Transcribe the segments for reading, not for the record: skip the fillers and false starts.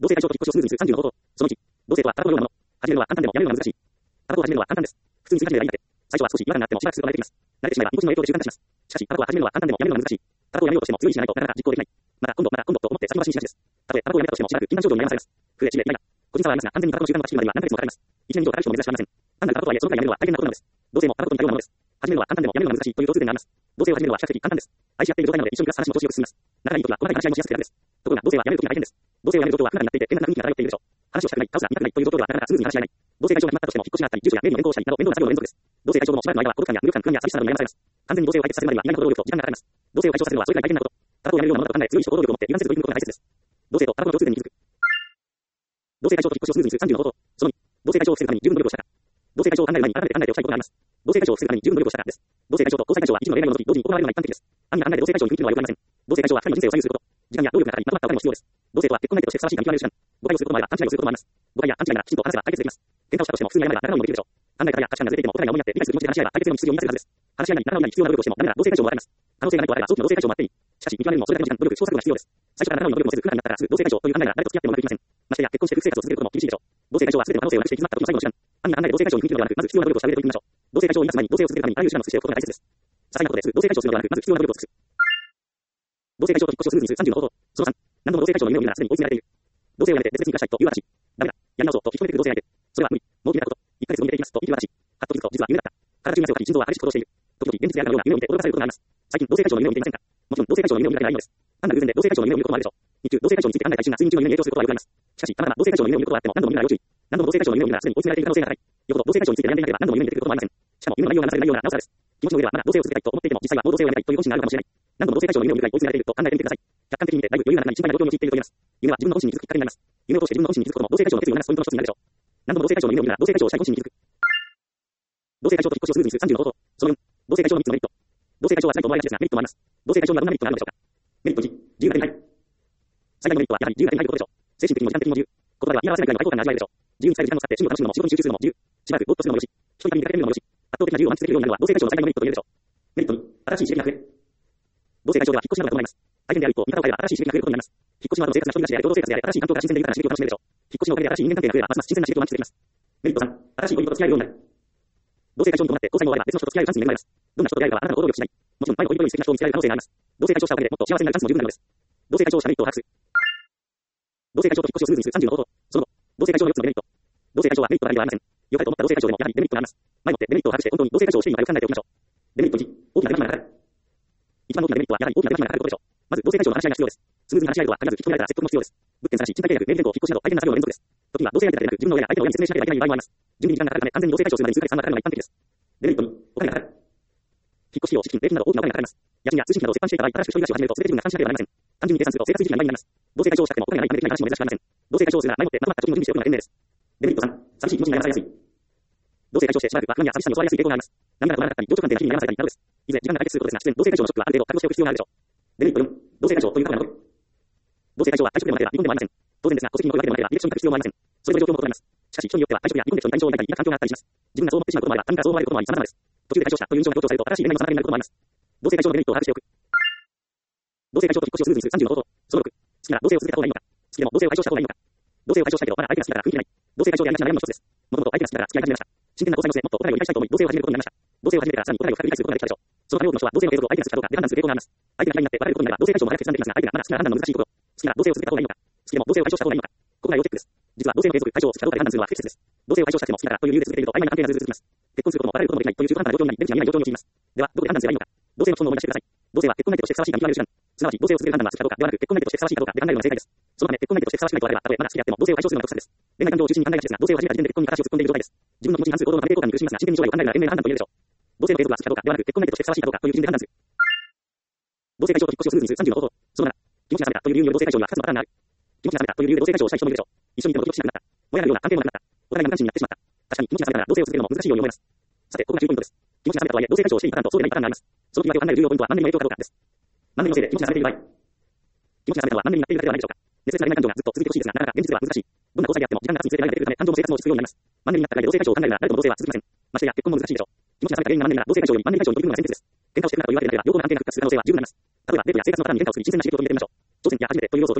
同性対象と引っ越しをスムーズにする30の方法。その1、同性とはタバコのようなもの。始めるのは簡単でもやめるのは難しい。タバコを始めるのは簡単です。普通に吸い始めればいいだけ。最初は少し違和感があってもしばらくすると慣れてきます。慣れてしまえばニコチンの影響で習慣化します。しかし、タバコは始めるのは簡単でもやめるのは難しい。タバコをやめようとしても強い意志がないとなかなか実行できない。また今度と思って先延ばしにしがちです。たとえタバコをやめたとしてもしばらく禁断症状に悩まされます。増えちめイライラ。個人差はありますが、完全にタバコの習慣を断ち切るまでには何ヶ月もかかります。1年以上かかる人も珍しくありません。単なるタバコとはいえ、そのくらいやめるのは大変なことなのです。同性もタバコと似たようなものです。始めるのは簡単でもやめるのは難しいという共通点があります。同性を始めるのは比較的簡単です。愛し合っている状態なので一緒に暮らす話も調子よく進みます。仲がいい時は細かい話し合いもしやすくて楽です。ところが同性はやめる時が大変です。同性をやめる状況は不可能になっていて、変な雰囲気が漂っているでしょう。話をしたくない、倒すが見たくないという状況ではなかなかスムーズに話し合えない。同性解消が決まったとしても引っ越しがあったり、住所や名義の変更をしたりなど面倒な作業の連続です。同性解消後もしばらくの間は孤独感や無力感、不安や寂しさなどに悩まされます。完全に同性を解決させるまでには意外な行動力と時間がかかります。同性を解消させるのはそれくらい大変なこと。タバコをやめるようなものだと考え、強い意志と行動力を持って油断せず取り組むことが大切です。同性とタバコの共通点に気づく。同性解消と引っ越しをスムーズにする30の方法。その2、同性解消を防ぐために十分努力をしたか。同性解消を考える前に改めて考えておきたいことがあります。同性解消を防ぐために十分努力をしたかです。同性解消と交際解消は一部の例外を除き同時に行われるのが一般的です。暗に考えて同性解消に踏み切るのはよくありません。同性解消は二人の人生を左右すること。時間や労力がかかり、まとまったお金も必要です。同性とは結婚相手としてふさわしいか見極める手段。誤解をすることもあれば勘違いをすることもあります。誤解や勘違いならきちんと話せば解決できます。喧嘩をしたとしても普通に謝れば仲直りもできるでしょう。考え方や価値観がずれていてもお互いが思いやって理解する気持ちで話し合えば解決への道筋を見出せるはずです。話し合いなり仲直りなり必要な努力をしてもダメなら同性解消もわかります。可能性がないとあれば早期の同性解消もあっていい。しかし見極めるにもそれだけの時間、努力、試行錯誤が必要です。最初から仲直りの努力もせず不可になったらすぐ同性解消という考えなら誰と付き合ってもうまくいきません。ましてや結婚して夫婦生活を続けることも厳しいでしょう。同性解消は全ての可能性をなくして行き詰まった時の最後の手段。暗に考えて同性解消に踏み切るのではなく、まず必要な努力をしてあげていきましょう。同性解消を言い出す前に同性を続けるためにあらゆる手段を尽くしておくことが大切です。些細なことですぐ同性解消するのではなく、まず必要な努力を尽くす。同性解消と引っ越しをスムーズにする30の方法。その3、何度も同性解消の夢を見るならすでに追い詰められている。同性をやめて別々に暮らしたいという私。ダメだ。やり直そうと引き止めてくる同性相手。それは無理。もう決めたこと。1ヶ月後に出ていきますと言っている私。はっと気づくと実は夢だった。体中に汗をかき心臓は激しく鼓動している。時々現実であるかのような夢を見て驚かされることがあります。最近同性解消の夢を見ていませんか。もちろん同性解消の夢を見たくないのです。単なる偶然で同性解消の夢を見ることもあるでしょう。日中同性解消について考えた一瞬が睡眠中の夢に影響することはよくあります。しかし、たまたま同性解消の夢を見ることはあっても何度も見るなら要注意。何度も同性解消の夢を見るならすでに追い詰められている可能性が高い。よほど同性解消について悩んでいなければ何度も夢に出てくることもありません。しかも夢の内容がなされないようななおさらです。気持ちの上ではまだ同性を続けたいと思っていても実際はもう同性をやめたいという本心があるかもしれない。何度も同性解消の夢を見るくらい追い詰められていると考えてみてください。客観的に見てだいぶ余裕がなくなり心配な状況に陥っていると言えます。夢は自分の本心に気づくきっかけになります。夢を通して自分の本心に気づくことも同性解消の決意を促すポイントの一つになるでしょう。何度も同性解消の夢を見るなら同性解消をしたい本心に気づく。同性解消と引っ越しをスムーズにする30の方法。その4、同性解消の3つのメリット。同性解消はしたいと思われがちですがメリットもあります。同性解消にはどんなメリットがあるのでしょうか。メリット1、自由が手に入る。最大のメリットはやはり自由が手に入ることでしょう。精神的にも時間的にも自由。言葉では言い表せないくらいの開放感が味わえるでしょう。自由に使える時間を使って趣味を楽しむのも仕事に集中するのも自由。しばらくぼーっとするのもよし。一人旅に出かけるのもよし。圧倒的な自由を満喫できるようになるのは同性解消の最大のメリットと言えるでしょう。メリット2、新しい刺激が増える。同性解消では引っ越しなどが伴います。大変であると見方を変えれば新しい刺激が増えることになります。引っ越しの後の生活が一人暮らしであれ共同生活であれ新しい環境から新鮮で豊かな刺激を楽しめるでしょう。引っ越しのおかげで新しい人間関係が増えればますます新鮮な刺激を満喫できます。メリット3、新しい恋人と付き合えるようになる。同性解消に伴って交際後は別の人と付き合えるチャンスに恵まれます。どんな人と出会えばあなたの行動力しない。もちろん前の恋人より素敵な人に付き合える可能性があります。同性解消したおかげでもっと幸せになるチャンスも十分なのです。同性解消したメリットを把握する。同性解消と引っ越しをスムーズにする30の方法。その後、同性解消の4つのデメリット。同性解消はメリットがありはありません。良かれと思った同性解消でもやはりデメリットがあります。前もってデメリットを把握して本当に同性解消をしているのかよく考えておきましょう。デメリット1、大きな手間暇がかかる。一番大きなデメリットはやはり大きな手間暇がかかることでしょう。まず同性解消の話し合いが必要です。スムーズに話し合えるとは限らず引き止められたら説得も必要です。物件探し、賃貸契約、名義変更、引っ越しなど大変な作業の連続です。時には同性相手だけでなく自分の親や相手の親に説明しなければいけない場合もあります。準備に時間がかかるため完全に同性解消するまでに数ヶ月間がかかるのが一般的です。デメリット2、お金がかかる。引っ越し費用、敷金、礼金など大きなお金がかかります。家賃や通信費などを折半していた場合、新しく一人暮らしを始めると全て自分が負担しなければなりません。単純に計算すると生活費が2倍になります。同性解消をしたくてもお金がないためできない話も珍しくありません。同性解消をするなら前もってまとまった貯金の準備しておくのが賢明です。デメリット3、寂しい気持ちに悩まされやすい。同性解消してしばらくは不安や寂しさに襲われやすい傾向があります。何が止まらなかったり、同居関係が日々悩まされたりなどです。いずれ時間が解決することですが、必然同性解消のショックはある程度覚悟しておく必要があるでしょう。デメリット4、同性解消という過去が残る。同性解消は退職でもなければ離婚でもありません。当然ですが、戸籍に残るわけでもなければ履歴書に書く必要もありません。それぞれ状況も異なります。しかし、人によっては退職や離婚で人に対象を抱いたり、嫌な環境があったりします。自分がそう思ってしまうこともあれば、他人からそう思われることもあり、様々です。途中で解消したという印象が強調されると、新しい恋愛の妨げになることもあります。同性解消のメリットを把握しておく。同性解消と引っ越しをスムーズにする30の方法。その6、好きなら同性を続けた方がいいのか。好きでも同性を解消した方がいいのか。同性を解消したいけど、まだ相手が好きだから雰囲気がない。同性解消でやりがちな悩みの一つです。もともと相手が好きだから付き合い始めました。真剣な交際の末、もっとお互いを理解したいと思い、同性を始めることになりました。同性を始めてからさらにお互いを深く理解することができたでしょう。そのため多くの人は同性の継続を相手が好きかどうかで判断する傾向があります。相手が嫌いになって別れることになれば同性解消も早く決断できますが、相手がまだ好きなら判断の難しいこと。好きなら同性を続けた方がいいのか。好きでも同性を解消した方がいいのか。ここが要チェックです。実は同性の継続、解消を好きかどうかで判断するのは不適切です。同性を解消したくても好きだからという理由で続けていると曖昧な関係がずっと続きます。結婚することも別れることもできないという中途半端な状況になり、出口が見えない状況に陥ります。では、どこで判断すればいいのか。同性の本を思い出してください。同性は結婚相手としてふさわしいか見極める手段。すなわち同性を続ける判断は好きかどうかではなく、結婚相手としてふさわしいかどうかで考えるのが正解です。そのため結婚相手としてふさわしくないとあれば、たとえまだ好きであっても同性を解消するのが得策です。恋愛感情を中心に考えがちですが、同性を始めた時点で結婚に片足を突っ込んでいる状態です。自分の気持ちに反する行動の関係交換に苦しみますが、真剣に将来を考えるなら賢明な判断と言えるでしょう。同性の継続は好きかどうかではなく、結婚相手としてふさわしいかどうかという基準で判断する。同性解消と引っ越しをスムーズにする30の方法。その7、気持ちが冷めたという理由による同性解消には2つのパターンがある。気持ちが冷めたという理由で同性解消をしたい人もいるでしょう。一緒にいてもドキドキしなくなった。親がるような関係もなくなった。お互いが無関心になってしまった。確かに気持ちが冷めたら同性を続けるのも難しいように思います。さて、ここが重要ポイントです。気持ちが冷めたとはいえ同性解消をしていいパターンとそうでないパターンがあります。その気分けを考える重要ポイントはマンネリの影響かどうかです。マンネリのせいで気持ちが冷めている場合、気持ちが冷めたのはマンネリになっているだけではないでしょうか。熱烈な恋愛感情がずっと続いてほしいですが、なかなか現実では難しい。どんな交際であっても時間が経つにつれて恋愛が出てくるため、感情も生活も落ち着くようになります。マンネリになっただけで同性解消を考えるなら誰とも同性は続きません。ましてや結婚も難しいでしょう。気持ちが冷めた原因がマンネリなら同性解消よりマンネリ解消に取り組むのが先決です。喧嘩をしてくるなというわけでなければ両方の関係が復活する可能性は十分あります。例えばデートや生活のパターンに変化を作り、自然な刺激を取り入れてみましょう。挑戦や初めてという要素を取り入れてみます。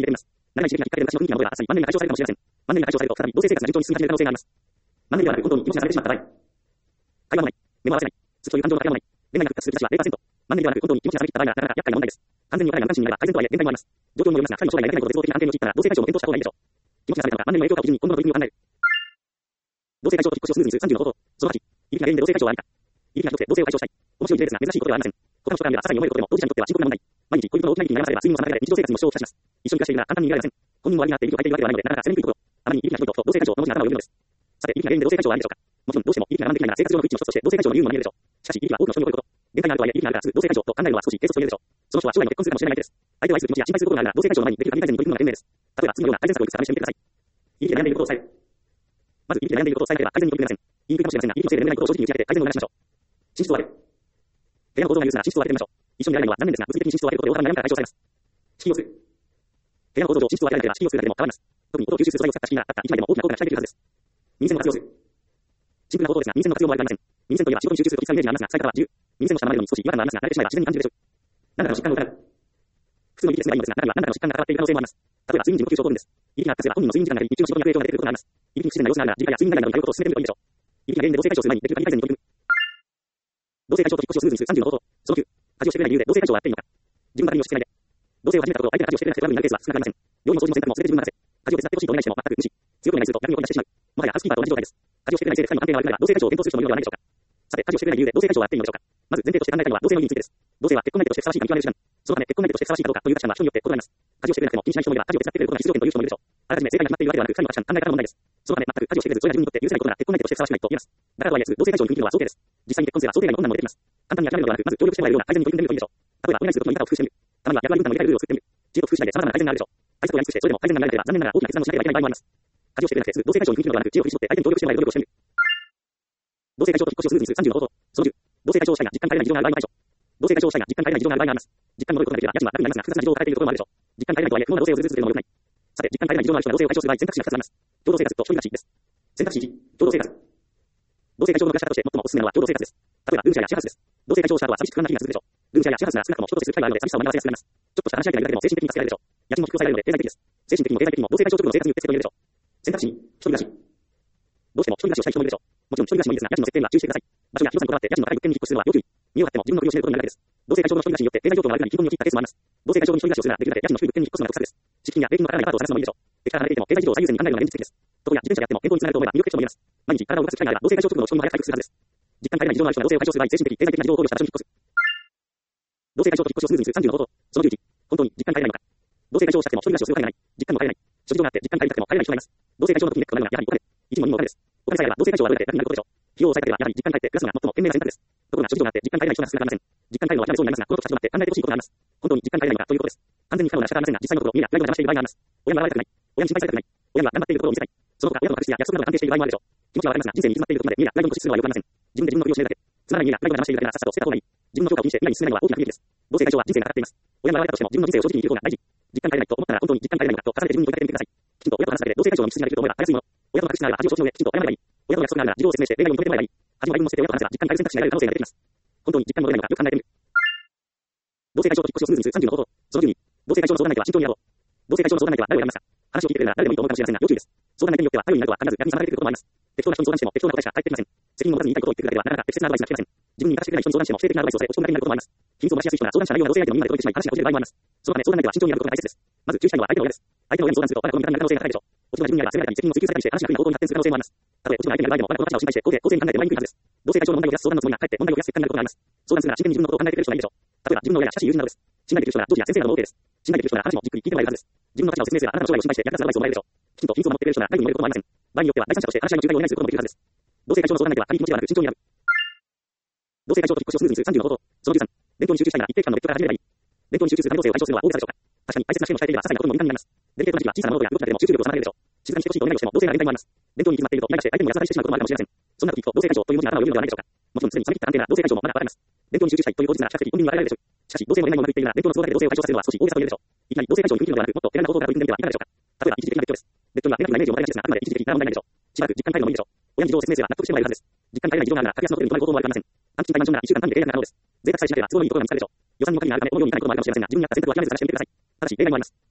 慣れない刺激がきっかけで昔の雰囲気が戻ればあっさり万年が解消されるかもしれません。万年が解消されると再び同性生活が順調に進み始める可能性があります。万年ではなく本当に気持ちがされてしまった場合。会話もない。目も合わせない。通という感情の会話もない。恋愛が復活する兆しは 0%。万年ではなく本当に気持ちがされていった場合がなかなか厄介な問題です。完全にお金が無関心になれば改善とはいえ限界もあります。状況にもよりますが、彼の将来がやりたいことで絶望的な案件に陥ったら同性解消も検討した方がいいでしょう。気持ちがされたのか、万年の影響かを基準に今後の取り組みを考える。同性解消と引っ越しをスムーズにする30の方法。その8、いびきが原因で同性解消はありか。いびきがひどくて同性を解消したい。面白い事例ですが、珍しいことではありません。他の人から見ればさらに思えることでも、当事者にとっては深刻な問題。毎日恋人の大きな息に悩まされば睡眠を妨げられ、日常生活にも支障をきたします。一緒に暮らしているが簡単に逃げられません。本人も悪になっていびきを吐いているわけではないので、なかなか責めにくいところ。あまりにいびきがひどいと、同性解消を保ちに頭を入れるのです。さて、いびきが原因で同性解消はあるでしょうか。もちろん、どうしてもいびきが我慢できないなら生活上の不一致の一つとして同性解消の理由も見えるでしょう。しかし、いびきは多くの人に起こること。限界があるとはいえ、いびきがあるからすぐ同性解消と考えるのは少し軽率と言えるでしょう。その人は将来の結婚するかもしれない相手です。相手を愛する気持ちや心配することがあるなら、同性解消の前にできる神改善に取り組むのが賢明です。例えば、次のような改善策をいくつか試してみてください。いびきで悩んでいることを伝える。まず、いびきで悩んでいることを伝えなければ改善に取り組めません。言いにくいかもしれませんが、いびきのせいで眠れないことを正直に打ち明けて改善を促しましょう。寝室を分ける。部屋の構造が許すなら寝室を分けてみましょう。一緒にやらないのは残念ですが、物理的に寝室を分けることで大幅に悩みから解消されます。式をする。部屋の構造上、寝室を分けられなければ式をするだけでも変わります。特に音を吸収する素材を使った式があった一枚でも大きな効果が期待できるはずです。耳栓を活用する。シンプルな方法ですが、耳栓の活用も悪くありません。耳栓といえば仕事に集中するとき使うイメージがありますが、使い方は自由。耳栓の下の周りに少し違和感がありますが、慣れてしまえば自然に感じるでしょう。何らかの疾患を疑う。普通のいびきで済めばいいのですが、中には何らかの疾患が関わっている可能性もあります。例えば、睡眠時無呼吸症候群です。いびきが発生すれば本人の睡眠時間が減り、日中の仕事に影響が出てくることがあります。いびきに不自然な様子があるなら、耳鼻科や睡眠外来などに通うことを進めてみるといいでしょう。いびきが原因で同性解消する前にできる神改善に取り組む。同性解消と引っ越しをスムーズにする30の方法。その9、家事をしてくれない理由で同性解消はやっていいのか。自分が家事をしてくれないで。同性を始めたことを相手が家事をしてくれないトラブルになるケースは少なくありません。料理も掃除も洗濯も全て自分が任せ。家事を手伝ってほしいとお願いしても全く無視。強くお願いすると逆に追い出してしまう。もはやハウスキーパーと同じ状態です。家事をしてくれないせいで二人の関係が悪くなれば同性解消を検討する人もいるのではないでしょうか。さて、家事をしてくれない理由で同性解消はやっていいのでしょうか。まず前提として考えたいのは同性の意味についてです。同性は結婚相手としてふさわしいか見極める手段。そのため結婚相手としてふさわしいかどうかという価値観は人によって異なります。家事をしてくれなくても気にしない人もいれば、家事を手伝ってくれることが必要条件という人もいるでしょう。あらかじめ正解が決まっているわけではなく、二人の価値観、考え方の問題です。そのため全く家事をしてくれず、それら自分にとって許せないことなら結婚相手としてふさわしくないと言えます。だからとはいえず、同性解消に踏み切るのは想定です。実際に結婚すれば想定外の困難も出てきます。簡単に諦めるのではなく、まず協力してもらえるような改善に取り組んでみるといいでしょう。例えば、お願いすることの言い方を工夫してみる。たまには役割分担のやりたいルールを作ってみる。自己と工夫しないで様々な改善があるでしょう。対策をやり尽くして、それでも改善が見られなければ残念ながら大きな決断をしなければいけない場合もあります。家事をしてくれなくてすぐ同性解消に踏み切るのではなく、知恵を振り絞って相手に協力してもらえる努力をしてみる。同性解消と引っ越しをスムーズにする30の方法。その10、同性解消をしたいが実感帰れない事情がある場合もあるでしょう。同性解消をしたいが実感帰れない事情がある場合があります。実感能力となければ家賃は楽になりますが、複雑な事情を抱えているところもあるでしょう。実感帰れないとはいえ、不毛な同性をずっと続けるのも良くない。さて、実感帰れない事情のある人が同性を解消する場合、選択肢が2つあります。共同生活と一人暮らしです。選択肢1、共同生活。同性解消の昔方として最もおすすめなのは共同生活です。例えば、ルームシェアやシェアハウスです。同性解消した後は寂しく不安な日々が続くでしょう。ルームシェアやシェアハウスなら少なくとも人と接する機会があるので寂しさを紛らわせやすくなります。ちょっとした話し相手がいるだけでも精神的に助けられるでしょう。家賃も低く抑えられるので経済的です。精神的にも経済的にも同性解消直後の生活にうってつけと言えるでしょう。選択肢2、一人暮らし。どうしても一人暮らしをしたい人もいるでしょう。もちろん一人暮らしもいいですが、家賃の設定には注意してください。場所や広さにこだわって家賃の高い物件に引っ越しするのは要注意。身を張っても自分の首を絞めることになるだけです。同性解消の一人暮らしによって経済状況が悪くなり貧困に陥ったケースもあります。同性解消に一人暮らしをするならできるだけ家賃の低い物件に引っ越すのが得策です。敷金や礼金のかからないアパートを探すのもいいでしょう。敵から離れていても経済事情を最優先に考えるのが現実的です。ところや自転車であっても健康につながると思えば魅力的とも言えます。毎日体を動かす機会があれば同性解消直後の仕込みも早く回復するはずです。実感帰れない事情のある人が同性を解消する場合、精神的、経済的な事情を考慮した場所に引っ越す。同性解消と引っ越しをスムーズにする30の方法。その11、本当に実感帰れないのか。同性解消をしたくても一人暮らしをするわけがない。実感も帰れない。諸事情があって実感帰りたくても帰れない人がいます。同性解消の時にネックとなるのはやはりお金。一時も二もお金です。お金さえあれば同性解消はどれだけ楽になることでしょう。費用を抑えたければやはり実感帰って暮らすのが最も賢明な選択です。ところが諸事情があって実感帰れない人が少なくありません。実感帰るのは諦めそうになりますが、この時立ち止まって考えてほしいことがあります。本当に実感帰れないのかということです。完全に不可能な仕方はありませんが、実際のところみんな意外と邪魔している場合があります。親に笑われたくない。親に心配されたくない。親には頑張っているところを見せたい。その他親との確執や約束などが関係している場合もあるでしょう。気持ちはわかりますが、人生に詰まっているところまでみんな意外と固執するのはよくありません。自分で自分の首を絞めるだけ。つまらないみんな意外と邪魔しているだけならさっさと捨てた方がいい。自分の評価を気にして未来に進めないのは大きな不利益です。同性解消は人生がかかっています。親に笑われたとしても自分の人生を正直に生きる方が大事。実感帰れないと思ったら本当に実感帰れないのかと重ねて自分に問いかけてみてください。きちんと親と話すだけで同性解消の道筋ができると思えばたやすいもの。親との確執ならば恥を承知の上きちんと謝ればいい。親との約束があるなら事情を説明して例外を認めてもらえばいい。恥も愛分も捨てて親と話せば実感帰る選択肢が得られる可能性が出てきます。本当に実感も出ないのかよく考えてみる。同性解消と引っ越しをスムーズにする30の方法。その12、同性解消の相談相手は慎重にやろう。同性解消の相談相手は誰を選びますか。話を聞いてくれるなら誰でもいいと思うかもしれませんが要注意です。相談相手によっては頼りになるとは限らず逆に妨げてくることもあります。適当な人に相談しても適当な答えしか返ってきません。責任を持たずに言いたいことを言ってくるだけではなかなか適切なアドバイスが聞けません。自分に味方してくれない人に相談しても否定的なアドバイスをされ落ち込むだけになることもあります。秘密を増しやすい人が相談した内容が同性相手のみんなで届いてしまい話がこじれる場合もあります。そのため相談相手は慎重にやることが大切です。まず注意したいのは相手の親です。相手の親に相談すると我が子の味方になる可能性が高いでしょう。落ち度が自分にあれば責められたり責任を追及されたりして話が不利な方向に発展する可能性もあります。たとえ落ち度が相手にある場合でも我が子の立場を心配して公正に考えてもらいにくいはずです。同性解消の問題を増やす相談のつもりがかえって問題を増やす結果になることがあります。相談するなら真剣に自分のことを考えてくれる人がいいでしょう。例えば自分の親や親しい友人などです。信頼できる人なら上司や先生なども OK です。信頼できる人なら話もじっくり聞いてもらえるはずです。自分の立場を説明すればあなたの将来を心配して役立つアドバイスをもらえるでしょう。きちんと秘密を守ってくれる人なら内部に漏れることもありません。場合によっては第三者として話し合いの仲介をお願いすることもできるはずです。同性解消の相談相手は軽い気持ちではなく慎重にやる。同性解消と引っ越しをスムーズにする30の方法。その13、勉強に集中したいなら一定期間の別居から始めればいい。勉強に集中するため同性を解消するのは大げさでしょうか。確かに大切な試験を控えていれば些細なことにも敏感になります。デリケートな時期は小さな物事や動きだけでも集中力を妨げるでしょう。静かにしてほしいとお願いをしても同性が連帯もあります。勉強に行き詰まっているとイライラして相手にも安らかにしてしまうこともあるかもしれません。そんな時と同性解消という文字が頭をよぎるのではないでしょうか。もちろんすでに冷め切った関係なら同性解消もまだ分かります。勉強に集中したいという当日なら比較的本人に分かれられるでしょう。しかし同性の恋愛もうまくいっているなら勉強の都合だけで同性を解消させるのは少し大げさと言えるでしょう。いきなり同性解消に踏み切るのではなくもっと手軽な方法から取り組んでみてはいかがでしょうか。例えば一時的な別居です。別居にはネガティブなイメージを持たれがちですがあくまで一時的な問題なんでしょう。しばらく実感帰るのもいいでしょう。親に事情を説明すれば納得してもらえるはずです。実感帰れない事情があるなら格安のホテルに泊まる方法もあるかもしれません。短期滞在マンションなら1週間単位で契約が可能です。贅沢さえしなければ都合のいいところが見つかるでしょう。予算にも限りがあるためこのように痛いこともあるかもしれませんが自分に合った選択を諦めず探してみてください。ただし例外もあります。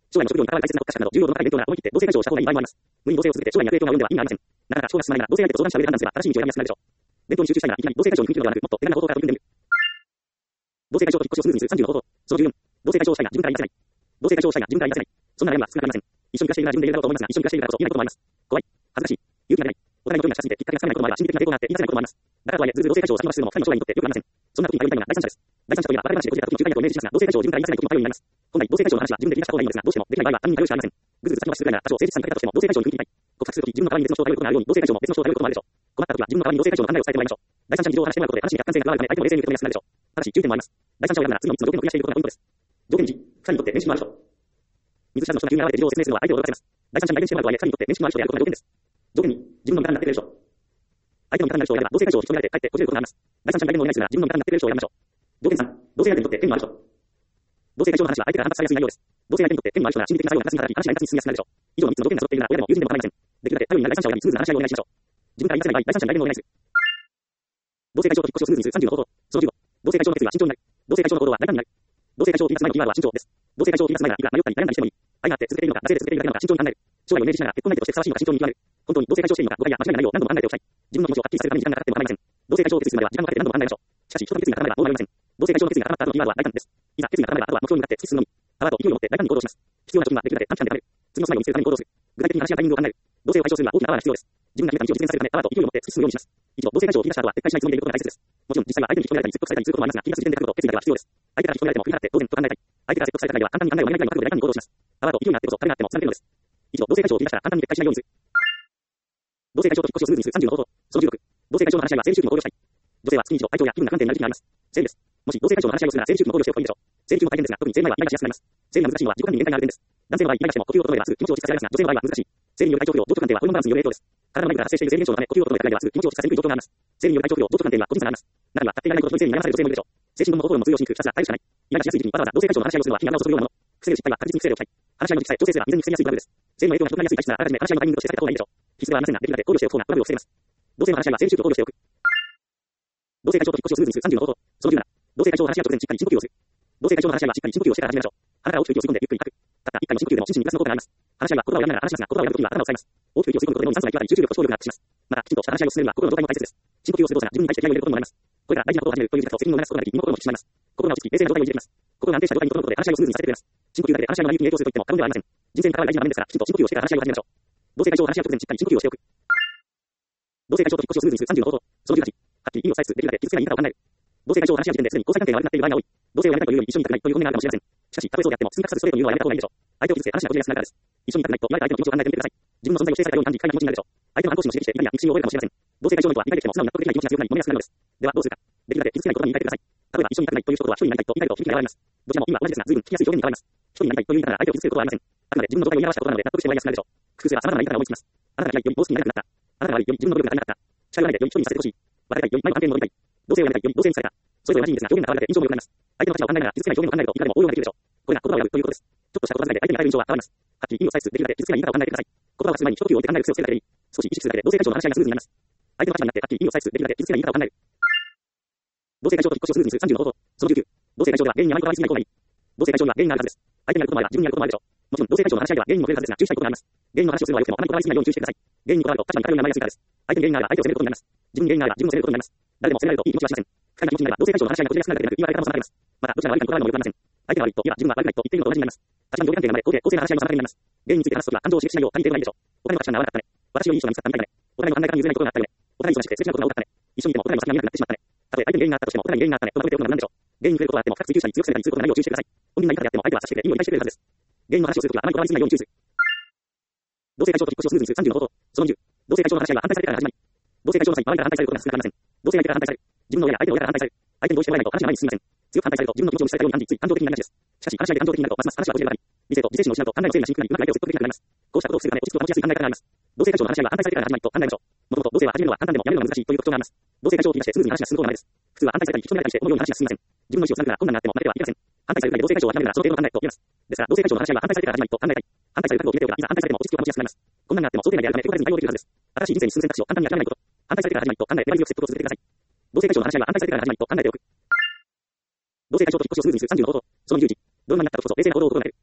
将来の職業に関わる大切な国家資格など重要度の高い勉強な思い切って同性解消をした方がいい場合もあります。無理に同性を続けて将来に悪い影響が及んでは意味がありません。なかなか将が進まないなら同性相手と相談した上で判断すれば正しい道を選びやすくなるでしょう。勉強に集中したいならいきなり同性解消に踏み切るのではなくもっと手軽な方法から取り組んでみる。同性解消と引っ越しをスムーズにする30の方法。その14、同性解消したいが自分から言い出せない。同性解消したいが自分から言い出せない。そんな悩みは少なくありません。一緒に暮らしているなら自分で言えるだろうと思いますが、一緒に暮らしているからこそ言えないこともあります。怖い、恥ずかしい、勇気が出ない。お互いの距離が近すぎてきっかけがつかないこともあれば心理的な抵抗があって言い出せないこともあります。だからとはいえずうずう同性解消を先延ばしするのも二人の将来にとってよくありません。そんな時に頼りたいのが第三者です。第三者といえば笑い話でこじれた時の仲介役をイメージしますが、同性解消を自分から言い出せない時も頼りになります。本来同性解消の話は自分で言い出した方がいいのですが、どうしてもできない場合は他人に頼るしかありません。ぐずぐず先延ばしするぐらいなら多少誠実さに欠けたとしても同性解消に踏み切りたい。告白するとき自分の代わりに別の人を頼ることがあるように同性解消も別の人を頼ることもあるでしょう。困った時は自分の代わりに同性解消の考えを伝えてもらいましょう。第三者に事情を話してもらうことで話に客観性が現れるため相手も冷静に受け止めやすくなるでしょう。ただし注意点もあります。第三者を選ぶなら次の3つの条件をクリアしていることがポイントです。条件1、二人にとって面識のある人。水知らずの人が急に現れて事情を説明するのは相手を驚かせます。第三者に代弁してもらうとはいえ、二人にとって面識のある人であることが条件です。条件2、自分の味方になってくれる人。相手の味方になる人を選べば同性解消を引き止められてかえってこじれることがあります。第三者に代弁をお願いするなら自分の味方になってくれる人を選びましょう。条件3、同性相手にとって権威のある人。同性解消の話は相手から反発されやすい内容です。同性相手にとって権威のある人なら心理的な作用が活に働き、話が円滑に進みやすくなるでしょう。以上の3つの条件が揃っているなら親でも友人でも構いません。できるだけ頼りになる第三者を選びスムーズな話し合いをお願いしましょう。自分から言い出せない場合、第三者に代弁をお願いする。同性解消と引っ越しをスムーズにする30の方法。その15、同性解消の決意は慎重になる。同性解消の行動は大胆になる。同性解消を切り出す前のキーワードは慎重です。同性解消を切り出す前ならいくら迷ったり悩んだりしてもいい。愛があって続けているのか、惰性で続けているだけなのか慎重に考える。将来をイメージしながら結婚相手としてふさわしいのか慎重に見極める。本当に同性解消しているのか誤解や間違いがないよう何度も考えておきたい。自分の気持ちをはっきりさせるために時間がかかっても構いません。同性解消を決意するまでは時間をかけて何度も考えましょう。しかし、一つ決意が固まればどうなりません。同性解消の決意が固まった後のキーワードは大胆です。いざ決意が固まればあとは目標に向かって突き進むのみ。パワーと勢いを持って大胆に行動します。必要な時ができるだけ短期間でやめる。次のスライドを見せるために行動する。具体的に話し合いタイミングを考える。同性を解消するには大きなパワーが必要です。自分が決めた道を実現させるためパワーと勢いを持って突き進むようにします。以上、同性解消を切り出した後は撤回しないつもりでいることが大切です。もちろん実際は相手に引き止められたり説得されたりすることもありますが、切り出す時点で覚悟と決意だけは必要です。相手から引き止められても振り払って当然と考えたい。相手から説得された場合は簡単に考えを描いたり覚悟で大胆に行動します。パワーと勢いがあってこそ彼があってもつなげるのです。以上、同性解消を切り出したら簡単に撤回しないようにする。同性解消と引っ越しをスムーズにする30の方法。その16、同性解消の話し合いは生理周期も考慮したい。女性は月に一度体調や気分が不安定になる時期があります。生理です。もし同性解消の話し合いをするなら生理周期も考慮しておくといいでしょう。生理中も大変ですが、特に生理前はイライラしやすくなります。生理が難しいのは自己管理に限界がある点です。男性の場合、イライラしても呼吸を整えればすぐ気持ちを落ち着かせられますが、女性の場合は難しい。生理による体調不良、情緒関係はホルモンバランスによる影響です。体の内部から発生している生理現象のため、呼吸を整えただけではすぐ気持ちを落ち着かせにくい状況があります。生理による体調不良、情緒関係は個人差があります。中には立っていられないことに生理に悩まされる女性もいるでしょう。精神論の方法論も通用しにくい2つが耐えるしかない。イライラしやすい時期にわざわざ同性解消の話し合いをするのは気が治するようなもの。防ぐ失敗は確実に防いでおきたい。話し合いの時さえ調整すれば未然に防ぎやすいトラブルです。生理の影響が広がりやすい体質ならあらかじめ話し合いのタイミングとして避けた方がいいでしょう。必須ではありませんが、できるだけ考慮しておく方がトラブルを防げます。同性の話し合いは生理周期を考慮しておく。同性解消と引っ越しをスムーズにする30の方法。その17、同性解消の話し合い直前しっかり深呼吸をする。同性解消の話し合いはしっかり深呼吸をしてから始めましょう。鼻から大きく息を吸い込んでゆっくり吐く。たった1回の深呼吸でも心身にプラスの効果があります。話し合いは言葉をやりながら話しますが、言葉をやるときには頭を使います。大きく息を吸い込むことで脳に酸素が行き渡り集中力と思考力がアップします。また、きちんとした話し合いを進めるには心の状態も大切です。深呼吸をする動作が自分に対して気合を入れることもあります。これから大事なことを始めるという自覚と責任を流すことができ、身も心も引き締まります。心が落ち着き、冷静な状態を維持できます。心が安定した状態に整うことで話し合いをスムーズにさせてくれます。深呼吸だけで話し合いの内容に影響すると言っても過言ではありません。人生に関わる大事な場面ですから、きちんと深呼吸をしてから話し合いを始めましょう。同性解消を話し合う直前しっかり深呼吸をしておく。同性解消と引っ越しをスムーズにする30の方法。その18、はっきり意味を採取できるだけ傷つけない言い方を考える。同性解消を話し合う時点ですでに交際関係が悪くなっている場合が多い。同性をやりたいというより一緒にいたくないという本音があるかもしれません。しかし、たとえそうであっても、包み隠さずストレートに言うのはやめた方がいいでしょう。相手を傷つけ話がこじれやすくなるからです。一緒にいたくないと言われた相手の気持ちを考えてみてください。自分の存在を否定されたように感じ、不快な気持ちになるでしょう。相手の反抗心を刺激して、痛みや憎しみを覚えるかもしれません。同性解消の人は理解できても素直に納得できない気持ちが強くなり、揉めやすくなるのです。では、どうするか。できるだけ傷つけない言葉に言い換えてください。例えば、一緒にいたくないという一言は一人になりたいと言い換えると響きが現れます。どちらも意味は同じですが、随分聞きやすい表現に変わります。一人になりたいという言い方なら相手を傷つけることはありません。あくまで自分の状態を言い表したことなので納得してもらいやすくなるでしょう。複数は様々な言い方が思いつきます。あなたが嫌いよりもう好きになれなくなった。あなたが悪いより自分の努力が足りなかった。力がないでより一人にさせてほしい。別れたいより前の関係に戻りたい。同性をやめたいより同性にされた。それぞれ同じ意味ですが、表現が変わるだけ印象も良くなります。相手の立場を考えながら傷つけない表現を考えるといかでも応用ができるでしょう。これが言葉をやるということです。ちょっとした言葉遣いで相手に与える印象は変わります。はっきり意味を採取できるだけ傷つけない言い方を考えてください。言葉を発する前に一呼吸を置いて考える癖をつけるだけでいい。少し意識するだけで同性解消の話し合いがスムーズになります。相手の立場になってはっきり意味を採取できるだけ傷つけない言い方を考える。同性解消と引っ越しをスムーズにする30の方法。その19、同性解消では原因にあまりこだわりすぎない方がいい。同性解消には原因があるはずです。相手にやることもあれば自分にやることもあるでしょう。もちろん同性解消の話し合いでは原因にも触れるはずですが、注意したいことがあります。原因の話をするのは良くてもあまりこだわりすぎないように注意してください。原因にこだわると立場に偏りが生まれやすいからです。相手に原因があれば相手を責めることになります。自分に原因があれば自分を責めることになります。誰でも責められるといい気持ちはしません。不快な気持ちになれば同性解消の話し合いがこじれやすくなるだけでなく言い悪い方も備わります。また、どちらが悪いかにこだわるのも良くありません。相手が悪いと言えば自分は悪くないと言っているのと同じになります。立場の条件関係が生まれ、公正な話し合いの妨げになります。原因について話すときは感情を刺激しないよう他人に手をないでしょう。お互いの価値観が合わなかったね。私をいい人が見つかったみたいね。お互いの考え方に譲れないことがあったよね。お互いに忙しくてすれ違うことが多かったね。一緒にいてもお互いの先が見えなくなってしまったね。たとえ相手に原因があったとしてもお互いに原因があったねと名乗れておくのは何でしょう。原因に触れることがあっても深く追求したり強くするたりすることがないよう注意してください。本人が言い方であっても相手は察してくれ、意味を理解してくれるはずです。原因の話をするときはあまりこだわりすぎないように注意する。同性解消と引っ越しをスムーズにする30の方法。その20、同性解消の話し合いは反対されてから始まり。同性解消の際、周りから反対されることが少なくありません。同性相手から反対される。自分の親や相手の親から反対される。相手に同意してもらえないと話が前に進みません。強く反対されると自分の気持ちを無視されたように感じ、つい感情的になりがちです。しかし、話し合いで感情的になると、ますます話はこじれるばかり。理性と自制心を失うと考えの整理がしにくくなり、うまく相手を説得できなくなります。こうしたことを防ぐため、落ち着くと保ちやすい考え方があります。同性解消の話し合いは反対されてから始まりと考えましょう。もともと同性は始めるのは簡単でもやめるのが難しいという特徴があります。同性解消を切り出してスムーズに話が進むことがないです。普通は反対されたり引き止められたりして思うように話が進みません。自分の意思を貫くなら困難があっても負けてはいけません。反対されるだけで同性解消を始めるならその程度の考えと言えます。ですが、同性解消の話し合いは反対されてから始まりと考えたい。反対される覚悟を決めておけば、いざ反対されても落ち着くと保ちやすくなります。困難があっても想定内であるため、手こずれずに対応できるはずです。新しい人生に進む選択肢を簡単に諦めないこと。反対されてから始まりと考えて粘り強く説得を続けてください。同性解消の話し合いは反対されてから始まりと考えておく。同性解消と引っ越しをスムーズにする30の方法。その21、ドラマになった時こそ冷静な行動を心がける。注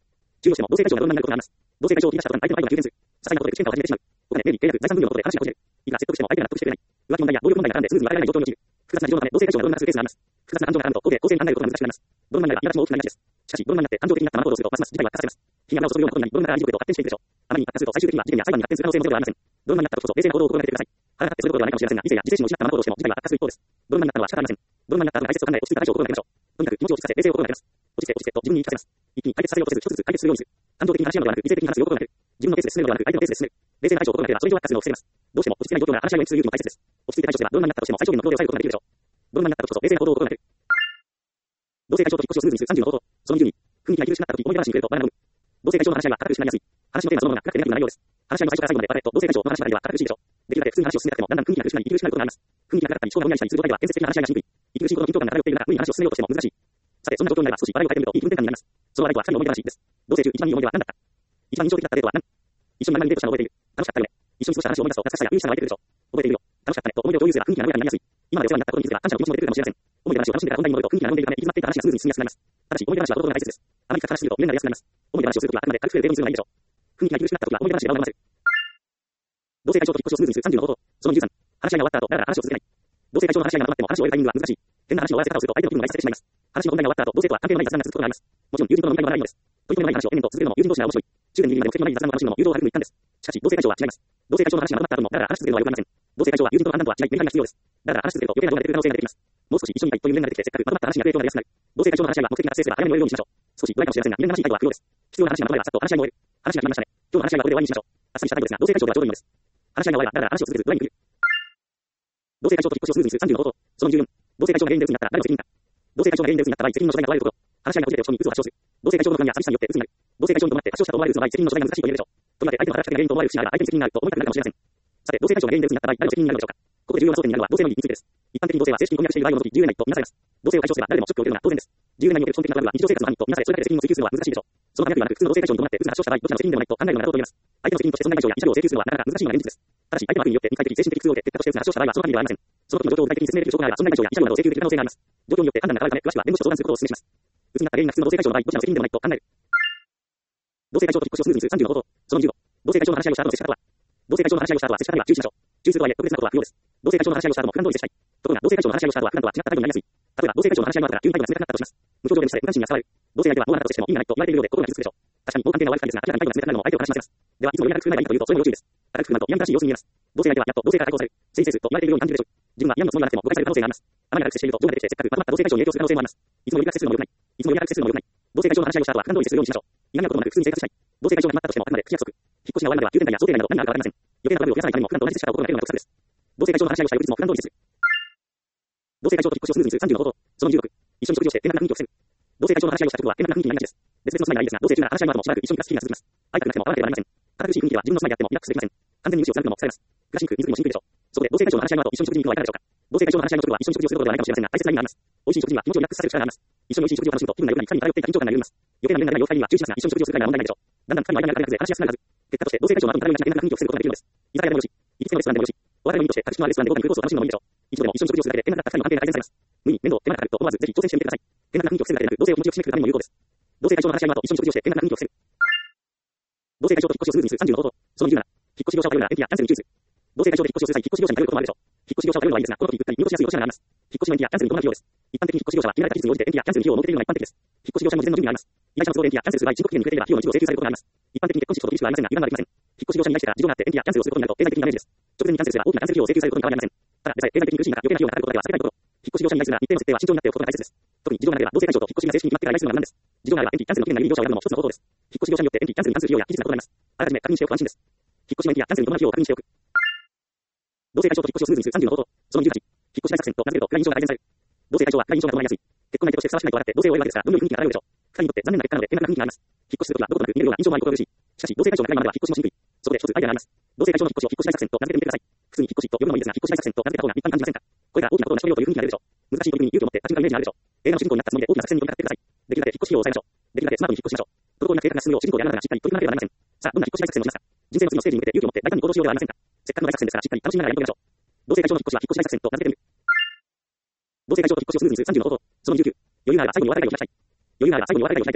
重要しても、同性対象がどんなになることがあります。同性対象を切り出した途端に相手の愛が急減する。些細なことで口喧嘩を始めてしまう。お金、名利、契約、財産分与のことで話がこじれる。いくら説得しても相手が納得してくれない。浮気問題や暴力問題が絡んでスムーズに別れられない状況に陥る。複雑な事情のため、同性対象がどんな数ケースがあります。複雑な感情が絡むと、公正に考えることが難しくなります。どんなになれば苛立ちも大きくなりがちです。しかし、どんなになって感情的になったまま行動すると、ますます事態は悪化させます。火や縄を注ぐようなことになり、どんな愛情へと発展していくでしょう。あまりに発展すると最終的には事件や裁判に発展する可能性もゼロではありません。どんなになったとこそ冷静な行動を心がけてください。腹が立ってすることはないかもしれませんが、理性や自制心を失ったまま行動しても事態は悪化する一方です。どんなになったのは仕方ありません。どんなになったのか大切と考え、落ち着いた対処を心がけましょう。とにかく気持ちを落ち着かせ、冷静を心がけます。落ち着け、落ち着けと自分に言い聞かせます。一気に解決させようとせず、一つずつ解決するようにする。感情的に話し合うのではなく、理性的に話すよう心がける。自分のペースで進めるのではなく、相手のペースで進める。冷静な対処を心がければ、それ以上悪化するのを防げます。どうしても落ち着けない状況なら話し合いを延期する勇気も大切です。落ち着いて対処すれば、どんなになったとしても最小限の行動を抑えることができるでしょう。どんなになったとこそ冷静な行動を心がける。同性対象と引っ越しをスムーズにする30の方法。その20に、雰囲気が苦しくなった時、思い出話にくれるとバナナム。同性対象の話し合いは堅苦しくなりやすい。話のテーマそのものが暗くてネガティブな内容です。話し合いの最初から最後までバレット、同性対象の話し合いは堅苦しいでしょう。できるだけ普通に話を進めなくても、だんだん雰囲気が苦しくなり、息苦しくなることがあります。雰囲気が暗かったり、人がぼんやりしたりする場合は、建設的な話し合いがしにくい。息苦しいことの緊張感が漂っているなら、無理に話を進めようとしても難しい。さて、そんな状況になれば少し話題を変えてみるといい気分転換になります。その話題とは二人の思い出話です。同性中一番いい思い出は何だった。一番印象的だったデートは何。一緒に何々デートしたの覚えている。楽しかったよね。一緒に過ごした話を思い出すと、懐かしさや有意義さが湧いてくるでしょう。覚えているよ。楽しかったねと思い出を共有すれば雰囲気が和やかになりやすい。今までお世話になったことに気づけば感謝の気持ちも出てくるかもしれません。思い出話を楽しんでから本題に戻ると雰囲気が和んでいるため、行き詰まっていた話がスムーズに進みやすくなります。ただし、思い出話はほどほどが大切です。あまり深く話しすぎると無理になりやすくなります。思い出話をするときはあくまで軽く触れる程度にするのがいいでしょう。雰囲気が苦しくなったときは思い出話で場を和ませる。同性対象と引っ越しをスムーズにする30の方法。その13、話し合いが終わった後、だらだら話を続けない。同性対象の話し合いがまとまっても話を終えるタイミングは難しい。変な話の終わらせ方をすると相手の気分が害されてしまいます。話の本題が終わった後、同性とは関係のない雑談が続くことがあります。もちろん友人との飲み会もないのです。取り留めのない話を延々と続けるのも友人同士なら面白い。中年にまで目的のない雑談を楽しむのも友情を育む一環です。しかし、同性対象は違います。同性対象の話がまとまった後もだらだら話し続けるのはよくありません。同性対象は友人との判断とは違い、メリハリが必要です。だらだら話し続けると余計な動画が出てくる可能性が出てきます。もう少し一緒にいたいという面が出てきて、せっかくまとまった話が出るとなりやすくなる。同性対象の話し合いは目的が達成すれば早めに終えるようにしましょう。少し弱いかもしれませんが、未練がましい態度は不要です。必要な話がまとまればさっと話し合いも終える。話が決まりましたね。今日の話し合いはこれで終わりにしましょう。あっさりした態度ですが、同性対象ではちょうどいいのです。話し合いが終わればだらだら話を続けず、ドライに来る。同性対象と引っ越しをスムーズにする30の方法。その14、同性対象が原因で鬱になったら誰の責任だ。同性対象が原因で鬱になった場合、責任の所在が問われるところ。話し合いがこじれて人に鬱を発症する。同性対象の不安や寂しさによって鬱になる。同性対象に伴って発症したと思われる鬱の場合、責任の所在が難しいと言えるでしょう。とりわけ相手の働きかけが原因と思われる節があれば相手に責任があると思いたくなるかもしれません。さて、同性対象が原因で鬱になった場合、誰の責任になるでしょうか。ここで重要な争点になるのは同性の意義についてです。一般的に同性は正式に婚約している場合を除き自由な意とみなされます。同性を解消すれば誰でもショックを受けるのが当然です。自由な意における基本的なトラブルは日常生活の範囲とみなされ、それだけで責任を追及するのは難しいでしょう。そのためではなく、普通の同性対象に伴って鬱が発症した場合、どちらの責任でもないと考えるのが妥当と言えます。相手の責任として存在対象や慰謝料を請求するのはなかなか難しいのが現実です。ただし、相手の悪意によって肉体的、精神的苦痛を受け、結果として鬱が発症した場合はその限りではありません。その時の状況を具体的に説明できる証拠があれば、存在対象や慰謝料などを請求できる可能性があります。状況によって判断が変わるため、詳しくは弁護士と相談することをお勧めします。鬱になった原因が普通の同性対象の場合、どちらの責任でもないと考える。同性対象と引っ越しをスムーズにする30の方法。その15、同性対象の話し合いをした後の接し方は。同性対象の話し合いをした後は接し方には注意しましょう。注意するとはいえ特別なことは不要です。同性対象の話し合いをした後も普段通り接したい。ところが同性対象の話し合いをした後は普段とは違った態度になりやすい。例えば同性対象の話し合いの後から急に態度が冷たくなったとします。無表情でした無関心が伝わる。同性相手はどうなったとしても意味がないと言われているようで心が傷つくでしょう。確かにもう関係が悪いですが、明らかに態度が冷たくなるのも相手を悲しませます。では、いつも連絡する前がいいかというと、それも要注意です。高くなると嫌みらしい様子に見えます。同性相手はやっと同性から解放される。誠実と言われているように感じるでしょう。自分は嫌なつもりがなくても誤解される可能性があります。あまり長く接していると情が出てきて、せっかくまとまった同性対象に影響する可能性もあります。いつもより長く接するのも良くない。いつもより長く接するのも良くない。同性対象の話し合いをした後は普段通り接するようにしましょう。嫌なこともなく普通に生活したい。同性対象が決まったとしてもあくまで口約束。引っ越しが終わるまでは急展開や想定外など何があるかわかりません。余計なトラブルを増やさないためにも普段と同じ接し方を心がけるのが得策です。同性対象の話し合いをした翌日も普段通り接する。同性対象と引っ越しをスムーズにする30の方法。その16、一緒に食事をして険悪な雰囲気を防ぐ。同性対象の話し合いをした直後は険悪な雰囲気になりがちです。別々の住まいならいいですが、同性中なら話し合いの後もしばらく一緒に暮らす日が続きます。会いたくなくても会わなければなりません。堅苦しい雰囲気では自分の住まいであってもリラックスできません。完全に無視を貫くのも疲れます。暮らしにくい、水にもしにくいでしょう。そこで同性対象の話し合いの後、一緒に食事に行くのはいかがでしょうか。同性対象の話し合いの時は一緒に食事をすることではないかもしれませんが、大切な意味があります。美味しい食事には気持ちをリラックスさせる力があります。一緒に美味しい食事を楽しむと気分が良くなり、神に頼っていた緊張感が緩みます。余計な面がない様子には注意しますが、一緒に食事をするくらいなら問題ないでしょう。だんだん神の間に明るくなって話しやすくなるはず。結果として同性対象の後に頼りがちな変な雰囲気を防ぐことができるのです。居酒屋でもよし、行きつけのレストランでもよし、お笑いの意味として格式のあるレストランでご飯にフルコースを楽しむのもいいでしょう。一度でも一緒に食事をするだけで変なだった二人の関係が改善されます。無理に面倒手間がかかると思わずぜひ挑戦してみてください。変な雰囲気を防ぐだけでなく、同性を気持ちよく締めくくるためにも有効です。同性対象の話し合いの後、一緒に食事をして変な雰囲気を防ぐ。同性対象と引っ越しをスムーズにする30の方法。その17、引っ越し業者を頼るなら延期やキャンセルに注意する。同性対象と引っ越しをする際、引っ越し業者に頼ることもあるでしょう。引っ越し業者を頼るのはいいですが、この時ぐったり見落としやすい落とし穴があります。引っ越しの延期やキャンセルにどんな費用です。一般的に引っ越し業者は決められた期日に応じて延期やキャンセルに費用を設けているのが一般的です。引っ越し業者も事前の準備があります。依頼者の都合で延期やキャンセルする場合、申告期限に遅れていれば費用の一部を請求されることがあります。一般的に結婚式ほど厳しくはありませんが、油断はできません。引っ越し業者に依頼してから事情があって延期やキャンセルをすることになると経済的なダメージです。直前にキャンセルすれば大きなキャンセル費用を請求されることに変わりありません。ただでさえ経済的に苦しい中、余計な費用がかかることでは避けたいところ。引っ越し業者に依頼するなら日程の設定は慎重になっておくことが大切です。特に事情がなければ同性対象と引っ越しが正式に決まってから依頼するのが無難です。事情があれば延期キャンセルの期限なりに業者を選ぶのも一つの方法です。引っ越し業者によって延期キャンセルに関する費用や期日が異なります。あらかじめ確認しておくと安心です。引っ越しの延期やキャンセルにどんな費用を確認しておく。同性対象と引っ越しをスムーズにする30の方法。その18、引っ越し大作戦と名付けると暗い印象が改善される。同性対象は暗い印象が伴いやすい。結婚相手としてふさわしくないとあって同性を終えるわけですから、どんどん雰囲気が漂うでしょう。二人にとって残念な結果なので変な雰囲気があります。引っ越しするときはどことなく見えるような印象もあり心苦しい。しかし同性対象が高いまでは引っ越しもしにくい。そこで一つアイデアがあります。同性対象の引っ越しを引っ越し大作戦と名付けてみてください。普通に引っ越しと呼ぶのもいいですが、引っ越し大作戦と名付けた方が一般感じませんか。これが大きなことを成し遂げようという雰囲気が出るでしょう。難しい取り組みに勇気を持って立ち向かうイメージがあるでしょう。映画の主人公になったつもりで大きな作戦に取り掛かってください。できるだけ引っ越し費用を抑えましょう。できるだけスマートに引っ越しましょう。滞りなく計画が進むよう主人公であるならしっかり取り組まなければなりません。さあ、どんな引っ越し大作戦をしますか。人生の次のステージに向けて勇気を持って大胆に行動しようではありませんか。せっかくの大作戦ですからしっかり楽しみながらやり遂げましょう。同性対象の引っ越しは引っ越し大作戦と名付けてみる。同性対象と引っ越しをスムーズにする30の方法。その19、余裕があれば最後にお別れを開きたい。余裕があれば最後にお別れを開いてみませんか。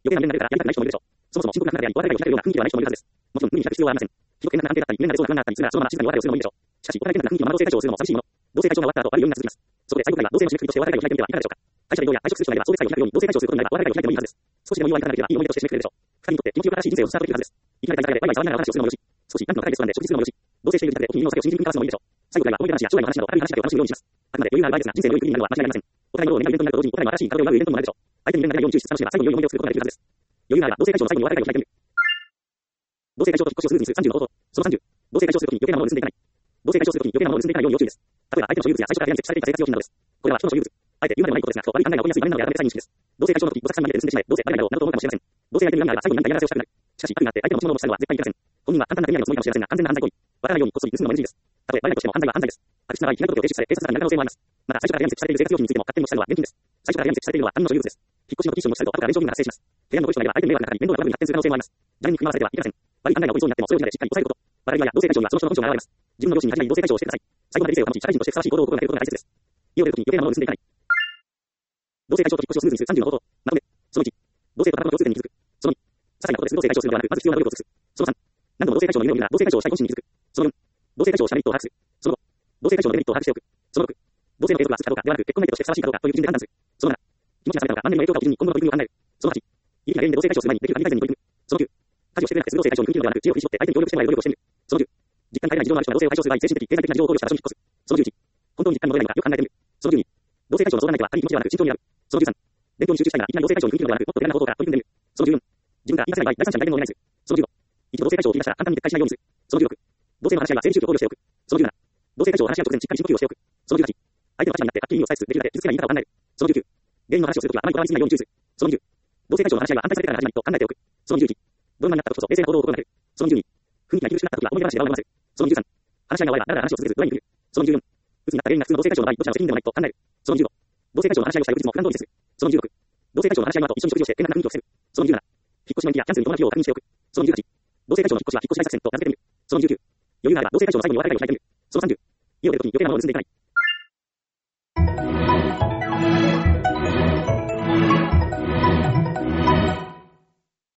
余計な無限なレベルからやりたくない人もいるでしょう。そもそも深刻な船であり、お笑いを開いてるような雰囲気ではない人もいるはずです。もちろん、無理に開く必要はありません。非常にな安定だったり、無限なレベルがあったりするが、そのまま静かにお笑いをするのもいいでしょう。しかし、お笑い的な雰囲気を学童生会長をするのも寂しいもの。同性会長が終わった後、悪いようにな続きます。そこで最後回は同性の締めくくりとしてお笑い会を開いてみてはいかがでしょうか。会社で移動や退職する人がいれば、送別会を開くように同性会長をすることになればお笑い会を開いてもいいはずです。少しでも弱い方がいればいい思い出として締めくくれるでしょう。二人にとって気持ちよからしい人生をスタートできるはずです。いきなり大会でワイワイ騒ぎながらお話をするのもよし、少し何の高いレストランで食事するのもよし、同性している自宅でお気に入りのお酒を新人に交わすのもいいでしょう。最後回は思い出話や将来の話など明るい話し合いを楽しむようにします。あくまで余裕のある場合ですが、人生の良い区切りになるのは間違いありません。お互いの願うイベントになると同時に、お互いの新しい門出を祝うイベントにもなるでしょう。相手に連絡がないように注視し楽しめば最後に良い思い出を作ることができるはずです。余裕があれば同性会長の最後にお笑い会を開いてみる。同性会長と引っ越しをスムーズにする30の方法。その30、同性会長するときに余計なものを盗んでいかない。同性会長するときに余計なものを盗んでいかないように要注意です。例えば相手の所有物や最初から部屋に設置されていた生活用品などです。これは人の所有物。あえて言うまでもないことですが、悪い考えが起こりやすい場面なので改めて再認識です。同性会長のとき、ごたくさんまで盗んでしまい、どうせバレないだろうなどと思うかもしれません。同性相手に言うならば最後に何か嫌がらせをしたくなる。しかし、悪意があって相手の持ち物を持ち去るのは絶対にいけません。本人は簡単な手土産のつもりかもしれませんが、完全な犯罪行為。わからないようにこっそり盗むのも NG です。たとえバレないとしても犯罪は犯罪です。悪質な場合、被害届を提出され、警察沙汰になる可能性もあります。また、最初から部屋に設置されている生活用品についても勝手に持ち去るのは厳禁です。最初から部屋に設置されているのは他人の所有物です。引っ越しの時に持ち去ると後から弁償義務が発生します。部屋に残る人がいれば相手に迷惑がかかり、面倒なトラブルに発展する可能性もあります。誰に振り回されてはいけません。悪い考えが起こりそうになっても、それをみんなでしっかり抑えること。悪いや同性会長にはその人の本性が現れます。自分の両親に恥じない同性会長をしてください。最後まで理性を保ち、社会人としてふさわしい行動を心がけることが大切です。家を出るときに余計なものを盗んでいかない。同性会長と引っ越しをスムーズにする30の方法。まとめ。その1、同性と他の共通点に気づく。その2、些細なことでする同性会長をするのではなく、まず必要な努力を尽くす。その3、何度も同性会長の夢を見るなら同性会長をしたい本心に気づく。その4、同性会長をしたメリットを把握する。その5、同性会長のデメリットを把握しておく。その6、同性の継続は好きかどうかではなく結婚相手としてふさわしいかどうかという基準で判断する。その7、気持ちが冷めたのか万年の影響かを基準に今後の取り組みを考える。その8、有利な原因で同性会長をする前にできる限り改善に取り組む。その9、家事をしてくれなくてする同性会長に組み切るのではなく知恵を振り絞って相手に協力してもらえる努力をしてみる。その10、実感に耐えられない事情のある人が同性を解消する場合、精神的、経済的な事情を考慮した場所に引っ越す。その11、本当に実感に戻れないのかよく考えてみる。その12、同性会長の相談相手は他人気持ちではなく慎重に選ぶ。その13、勉強に集中したいならいきなり同性会長に組み切るのではなくもっとベラな方法から取り組んでみる。その14、自分が言い出せない場合、第三者に代弁をお願いする。その15、一度同性会長を切り出したら簡単に撤回しないようにする。その16、同性の話し合いは政治宗教を考慮しておく。その17、同性会長を話し合う直前しっかり深呼吸をしておく。その18、相手の話になってはっきり意味を伝えつつできるだけ傷つけない言い方を考える。その19、原因の話をするときはあまりこだわりすぎないように注意する。その20、同性会長の話し合いは反対されてから始まりと考えておく。その21、ドラマになった時こそ冷静な行動を心がける。その22、雰囲気が厳しくなったときは思い出話で場を和ませる。その23、話し合いが終わればだらだら話を続けずドライに来る。その24、鬱になった原因が普通の同性会長の場合、どちらの責任でもないと考える。その25、同性会長の話し合いをした翌日も普段通り接する。その26、同性会長の話し合いの後、一緒に食事をして険悪な雰囲気を防ぐ。その27、引っ越しの延期やキャンセルに伴う費用を確認しておく。その28、同性会長の引っ越しは引っ越し大作戦と名付けてみる。その29、余裕があれば同性会長の最後にお別れ会を開いてみる。その30、家を出るときに余計なものを盗んでいかない。